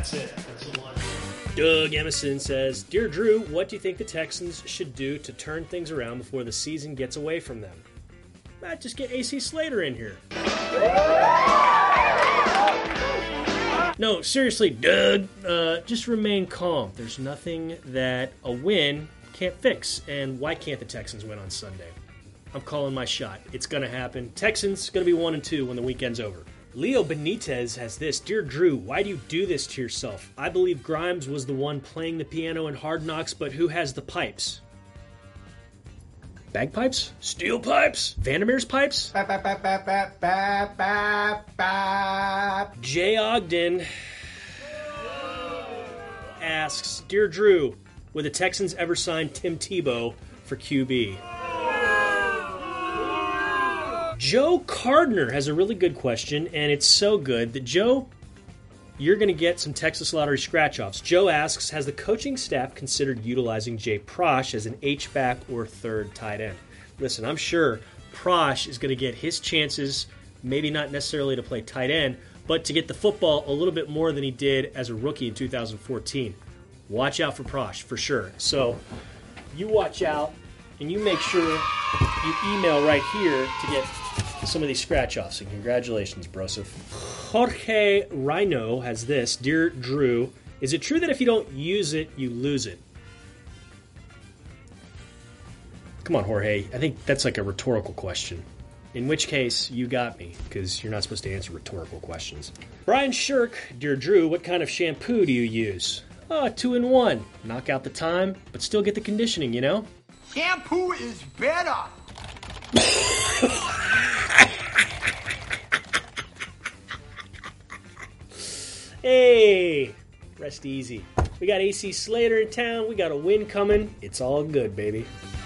That's it. That's the one. Doug Emerson says, Dear Drew, what do you think the Texans should do to turn things around before the season gets away from them? Just get AC Slater in here. No, seriously, Doug, just remain calm. There's nothing that a win can't fix. And why can't the Texans win on Sunday? I'm calling my shot. It's going to happen. Texans going to be 1-2 when the weekend's over. Leo Benitez has this. Dear Drew, why do you do this to yourself? I believe Grimes was the one playing the piano in Hard Knocks, but who has the pipes? Bagpipes? Steel pipes? Vandermeer's pipes? Jay Ogden asks, Dear Drew, would the Texans ever sign Tim Tebow for QB? Joe Cardner has a really good question, and it's so good that, Joe, you're going to get some Texas Lottery scratch-offs. Joe asks, has the coaching staff considered utilizing Jay Prosh as an H-back or third tight end? Listen, I'm sure Prosh is going to get his chances, maybe not necessarily to play tight end, but to get the football a little bit more than he did as a rookie in 2014. Watch out for Prosh, for sure. So you watch out, and you make sure you email right here to get some of these scratch-offs. And congratulations, Broseph. Jorge Rhino has this. Dear Drew, is it true that if you don't use it, you lose it? Come on, Jorge. I think that's like a rhetorical question. In which case, you got me, because you're not supposed to answer rhetorical questions. Brian Shirk, Dear Drew, what kind of shampoo do you use? 2-in-1. Knock out the time, but still get the conditioning, you know? Shampoo is better. Hey, rest easy. We got AC Slater in town. We got a win coming. It's all good, baby.